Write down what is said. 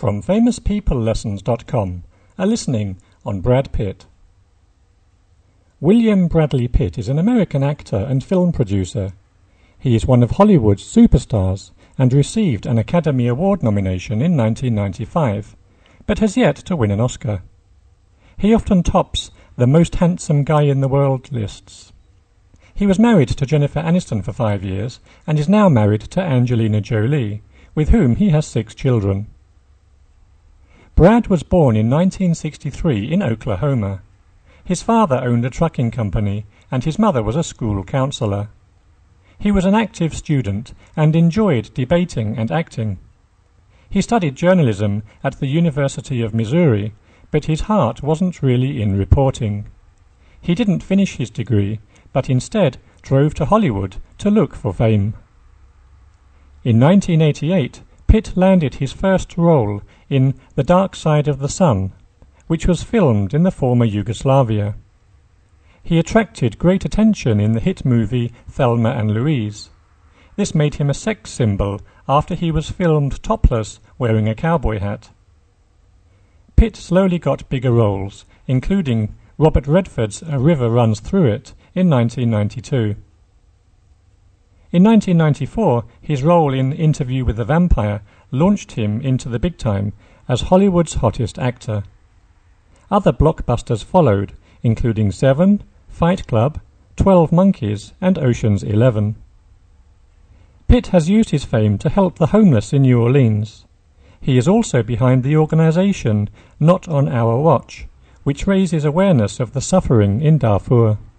From FamousPeopleLessons.com, a listening on Brad Pitt. William Bradley Pitt is an American actor and film producer. He is one of Hollywood's superstars and received an Academy Award nomination in 1995, but has yet to win an Oscar. He often tops the most handsome guy in the world lists. He was married to Jennifer Aniston for 5 years and is now married to Angelina Jolie, with whom he has 6 children. Brad was born in 1963 in Oklahoma. His father owned a trucking company and his mother was a school counselor. He was an active student and enjoyed debating and acting. He studied journalism at the University of Missouri, but his heart wasn't really in reporting. He didn't finish his degree, but instead drove to Hollywood to look for fame. In 1988, Pitt landed his first role in The Dark Side of the Sun, which was filmed in the former Yugoslavia. He attracted great attention in the hit movie Thelma and Louise. This made him a sex symbol after he was filmed topless wearing a cowboy hat. Pitt slowly got bigger roles, including Robert Redford's A River Runs Through It in 1992. In 1994, his role in Interview with the Vampire launched him into the big time as Hollywood's hottest actor. Other blockbusters followed, including Seven, Fight Club, 12 Monkeys, and Ocean's 11. Pitt has used his fame to help the homeless in New Orleans. He is also behind the organization Not on Our Watch, which raises awareness of the suffering in Darfur.